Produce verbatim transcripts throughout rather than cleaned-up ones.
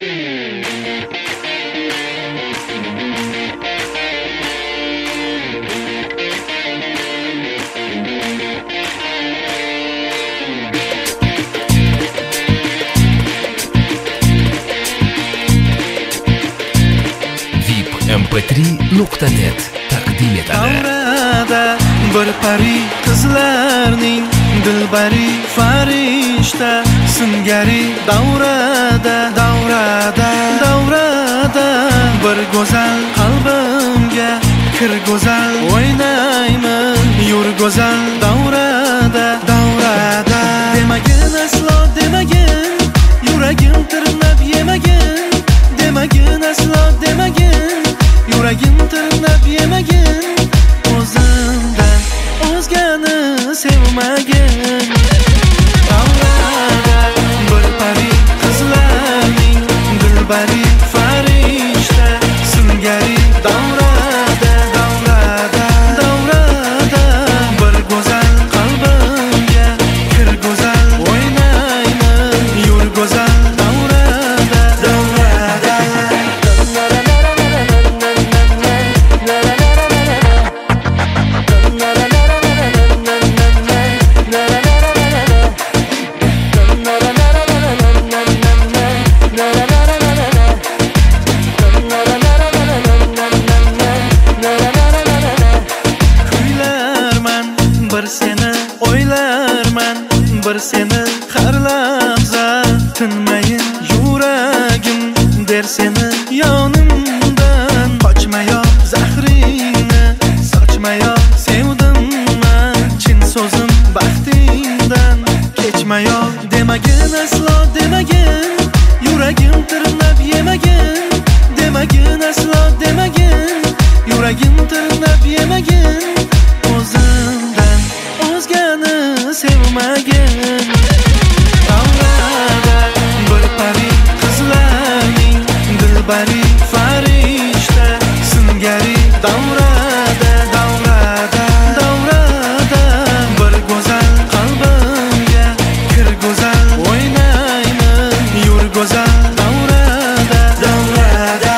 em p tri nuqta net taqdim etadi. Davrada bir pari qizlarning dilbari farishta singari davrada davrada davrada bir go'zal qalbimga kir go'zal o'ynayman yur go'zal davrada davrada demagin aslo demagin yuragim tirnab yemagin demagin aslo demagin yuragim tirnab yemagin o'zimdan o'zgani sevmagin davrada bir pari qizlarning dilbari farishta singari davrada davrada davrada bir go'zal qalbimga kir go'zal o'ynayman yur go'zal davrada davrada bir seni o'ylarman bir seni har lahza tinmayin yuragim der seni yonimdan qochmayoq zahringni sochmayoq sevdim man chin so'zim baxtingdan kechmayoq demagin aslo demagin yuragim tirnab yemagin demagin aslo demagin yuragim tirnab yemagin o'zimdan o'zgani sevmagin davrada bir pari qizlarning dilbari farishta singari davrada davrada davrada bir go'zal qalbimga kir go'zal o'ynayman yur go'zal davrada davrada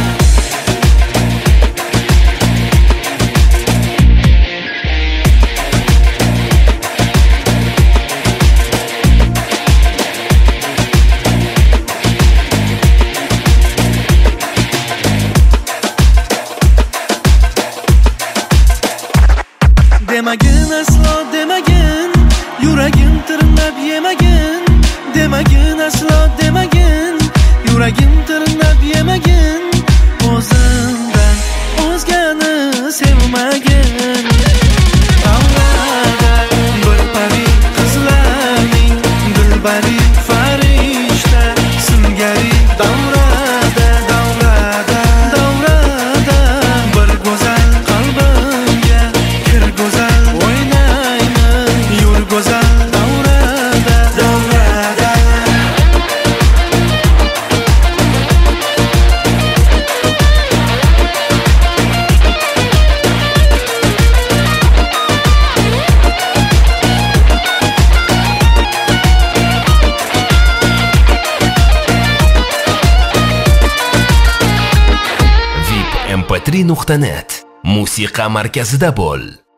demagin aslo demagin yuragim tirnab yemagin demagin aslo demagin yuragim tirnab yemagin o'zimdan o'zgani sevmagin davrada bir pari qizlarning dilbari farishta singari davrada davrada davrada bir go'zal qalbimga kir go'zal o'ynayman yur go'zal davrada davrada vip em p tri nuqta net musiqa markazida bo'l.